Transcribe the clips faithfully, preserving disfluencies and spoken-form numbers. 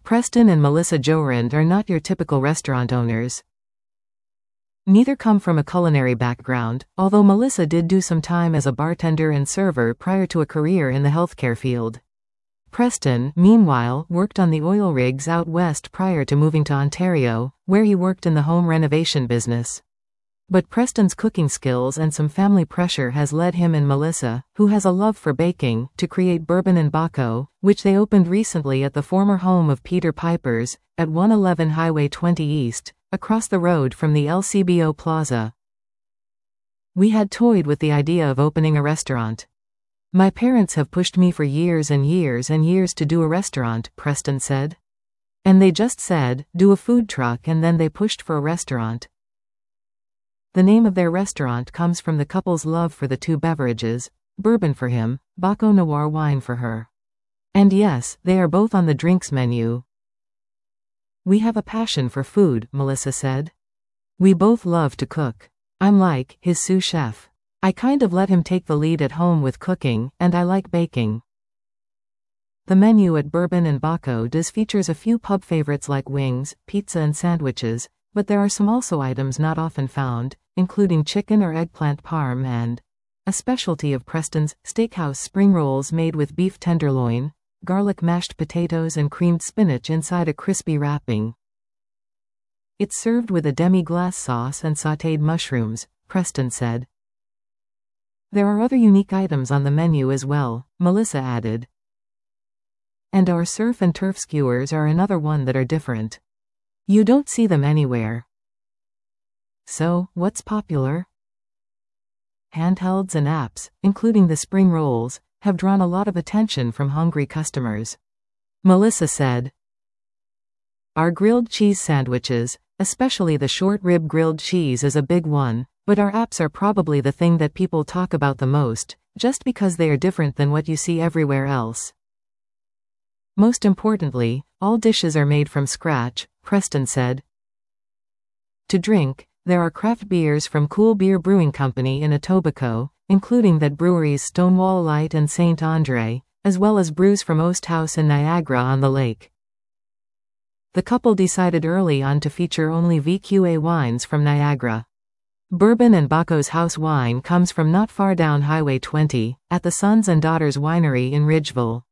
Preston and Melissa Jorand are not your typical restaurant owners. Neither come from a culinary background, although Melissa did do some time as a bartender and server prior to a career in the healthcare field. Preston, meanwhile, worked on the oil rigs out west prior to moving to Ontario, where he worked in the home renovation business. But Preston's cooking skills and some family pressure has led him and Melissa, who has a love for baking, to create Bourbon and Baco, which they opened recently at the former home of Peter Piper's, at one eleven Highway twenty East, across the road from the L C B O Plaza. We had toyed with the idea of opening a restaurant. My parents have pushed me for years and years and years to do a restaurant, Preston said. And they just said, do a food truck, and then they pushed for a restaurant. The name of their restaurant comes from the couple's love for the two beverages, bourbon for him, Baco Noir wine for her. And yes, they are both on the drinks menu. We have a passion for food, Melissa said. We both love to cook. I'm like his sous chef. I kind of let him take the lead at home with cooking, and I like baking. The menu at Bourbon and Baco does features a few pub favorites like wings, pizza and sandwiches, but there are some also items not often found, including chicken or eggplant parm and a specialty of Preston's, steakhouse spring rolls made with beef tenderloin, garlic mashed potatoes and creamed spinach inside a crispy wrapping. It's served with a demi-glace sauce and sautéed mushrooms, Preston said. There are other unique items on the menu as well, Melissa added. And our surf and turf skewers are another one that are different. You don't see them anywhere. So, what's popular? Handhelds and apps, including the spring rolls, have drawn a lot of attention from hungry customers. Melissa said. Our grilled cheese sandwiches, especially the short rib grilled cheese, is a big one, but our apps are probably the thing that people talk about the most, just because they are different than what you see everywhere else. Most importantly, all dishes are made from scratch, Preston said. To drink, there are craft beers from Cool Beer Brewing Company in Etobicoke, including that brewery's Stonewall Light and Saint Andre, as well as brews from Oast House in Niagara-on-the-Lake. The couple decided early on to feature only V Q A wines from Niagara. Bourbon and Baco's house wine comes from not far down Highway twenty, at the Sons and Daughters Winery in Ridgeville.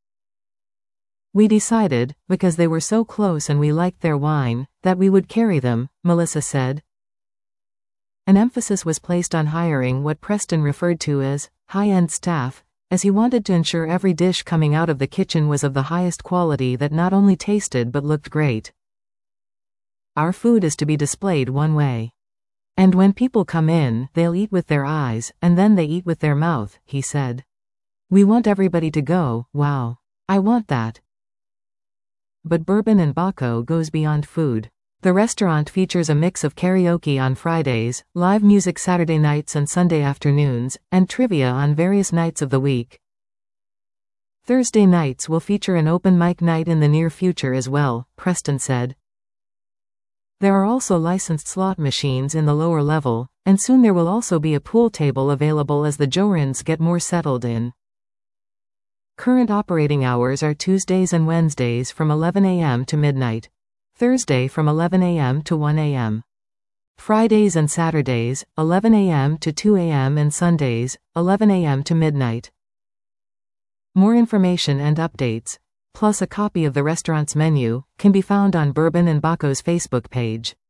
We decided, because they were so close and we liked their wine, that we would carry them, Melissa said. An emphasis was placed on hiring what Preston referred to as high-end staff, as he wanted to ensure every dish coming out of the kitchen was of the highest quality that not only tasted but looked great. Our food is to be displayed one way. And when people come in, they'll eat with their eyes, and then they eat with their mouth, he said. We want everybody to go, wow, I want that. But Bourbon and Baco goes beyond food. The restaurant features a mix of karaoke on Fridays, live music Saturday nights and Sunday afternoons, and trivia on various nights of the week. Thursday nights will feature an open mic night in the near future as well, Preston said. There are also licensed slot machines in the lower level, and soon there will also be a pool table available as the Jorands get more settled in. Current operating hours are Tuesdays and Wednesdays from eleven a m to midnight. Thursday from eleven a m to one a m Fridays and Saturdays, eleven a m to two a m and Sundays, eleven a m to midnight. More information and updates, plus a copy of the restaurant's menu, can be found on Bourbon and Baco's Facebook page.